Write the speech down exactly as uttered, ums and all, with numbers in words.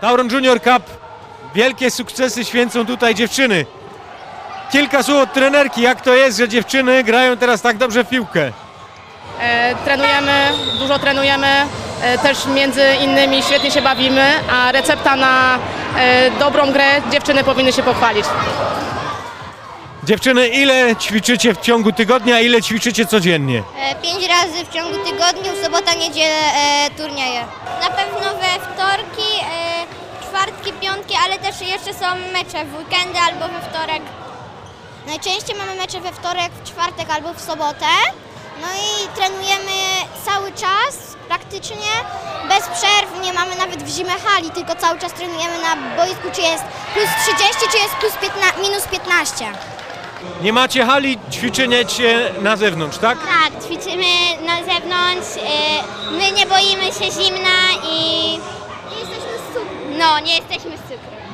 Tauron Junior Cup. Wielkie sukcesy święcą tutaj dziewczyny. Kilka słów od trenerki. Jak to jest, że dziewczyny grają teraz tak dobrze w piłkę? E, trenujemy, dużo trenujemy, e, też między innymi świetnie się bawimy, a recepta na e, dobrą grę dziewczyny powinny się pochwalić. Dziewczyny, ile ćwiczycie w ciągu tygodnia, ile ćwiczycie codziennie? E, Pięć razy w ciągu tygodnia, w sobota, niedzielę e, turnieje. Na pewno we wtorki, e, czwartki, piątki, ale też jeszcze są mecze w weekendy albo we wtorek. Najczęściej mamy mecze we wtorek, w czwartek albo w sobotę. No i trenujemy cały czas, praktycznie, bez przerw, nie mamy nawet w zimę hali, tylko cały czas trenujemy na boisku, czy jest plus trzydzieści, czy jest plus piętnaście, minus piętnaście. Nie macie hali, ćwiczycie na zewnątrz, tak? Tak, ćwiczymy na zewnątrz, my nie boimy się zimna i... Nie jesteśmy z cukru. No, nie jesteśmy z cukru.